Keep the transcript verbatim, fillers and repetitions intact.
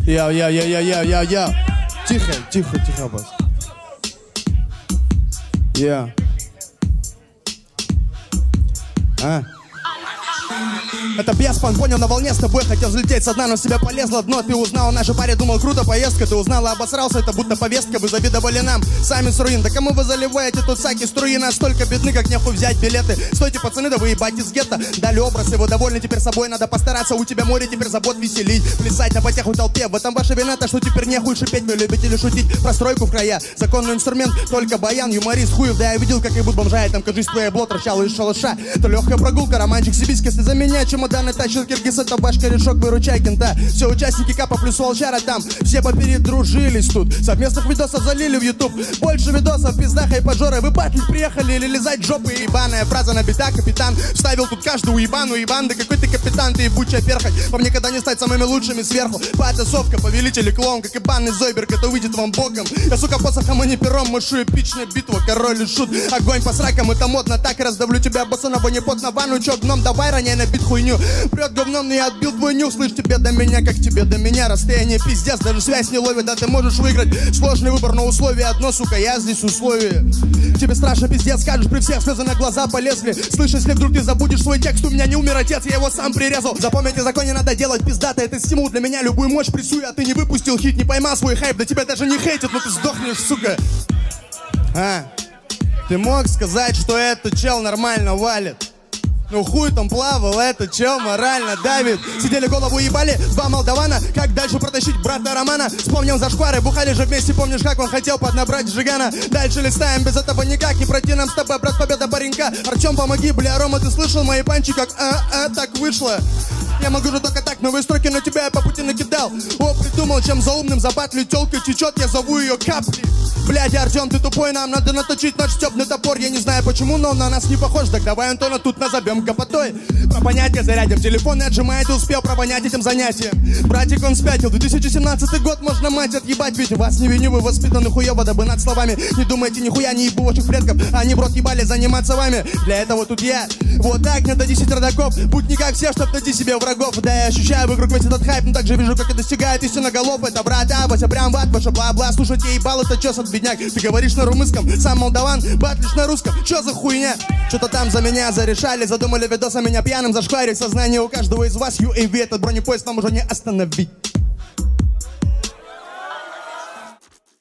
Я, я, я, я, я, я, я. Тихо, тихо, тихо, бас. Я. А? Это Беспан, понял, на волне с тобой хотел взлететь со дна, но в себя полезло дно. Ты узнал о нашей паре, думал, круто поездка. Ты узнал и обосрался, это будто повестка. Вы завидовали нам, сами с руин. Да кому вы заливаете тут саки струи? Настолько бедны, как нехуй взять билеты. Стойте, пацаны, да вы ебать из гетто. Дали образ, его довольны, теперь собой надо постараться. У тебя море, теперь забот веселить. Плясать на потеху толпе, в этом ваша вина. То, что теперь нехуй шипеть, вы любите ли шутить про стройку в края. Законный инструмент, только баян, юморист, хуев. Да я видел, как и будут бомжа, и там, кажись, твоя блот торчала из шалаша. То легкая прогулка, романчик, сибирский, если за меня чемоданы тащил киргиз, это ваш корешок, выручай кента. Все участники Капа плюс волчара там, все попередружились тут. Совместных видосов залили в YouTube. Больше видосов, пиздаха и поджоры. Вы батлить приехали или лизать жопы? Ебаная фраза на бита, капитан вставил тут каждую уебану, ебан. Да какой ты капитан, ты ебучая перхоть. Вам никогда не стать самыми лучшими сверху. Потасовка, повелитель и клоун, как и банный Зойберг, это выйдет вам боком. Я, сука, посохом, а не пером, машу эпичная битва, король и шут. Огонь по сракам, это модно, так раздавлю тебя, босонова, не пот на ванну. Чё, гном, давай роняй на бит хуйню. Прет говном, но я отбил твой нюх. Слышь, тебе до меня, как тебе до меня. Расстояние пиздец, даже связь не ловит. Да ты можешь выиграть, сложный выбор, но условие одно, сука, я здесь условие. Тебе страшно пиздец, скажешь при всех, слезы на глаза полезли. Слышь, если вдруг ты забудешь свой текст, у меня не умер отец, я его сам прирезал. Запомните, закон не надо делать пиздато, это стимул для меня, любую мощь прессую. А ты не выпустил хит, не поймал свой хайп, да тебя даже не хейтят, но ты сдохнешь, сука. А, ты мог сказать, что этот чел нормально валит? Ну хуй там плавал, этот чел морально давит. Сидели голову ебали, два молдавана. Как дальше протащить брата Романа? Вспомнил зашквары, бухали же вместе. Помнишь, как он хотел поднабрать Жигана? Дальше листаем, без этого никак. Не пройти нам с тобой, брат, победа паренька. Артем, помоги, бля, Рома, ты слышал мои панчи? Как а-а, так вышло. Я могу же только так, новые строки на тебя я по пути накидал. О, придумал, чем за умным забатлю тёлка течет, я зову ее капли. Блядь, Артем, ты тупой, нам надо наточить наш стёбный топор. Я не знаю почему, но он на нас не похож. Так давай Антона тут назовем гопотой. Про понятие зарядим, телефон и отжимает и успел пропонять этим занятием. Братик, он спятил, две тысячи семнадцатый год, можно мать отъебать. Ведь вас не виню, вы воспитаны хуёво, дабы над словами. Не думайте нихуя, не ебу ваших предков. Они в рот ебали заниматься вами. Для этого тут я. Вот так, надо десять родаков. Будь не как все, чтоб найти себе врагов. Да, я ощущаю вокруг весь этот хайп, но также вижу, как и достигает истинно голов. Это брат Абася, прям ват, ваша бла-бла. Слушайте, ебал, это чё, от бедняк? Ты говоришь на румынском, сам молдаван, батлишь на русском. Чё за хуйня? Что-то там за меня зарешали, задумали видоса меня пьяным зашкварить. Сознание у каждого из вас, ю эй ви, этот бронепоезд вам уже не остановить.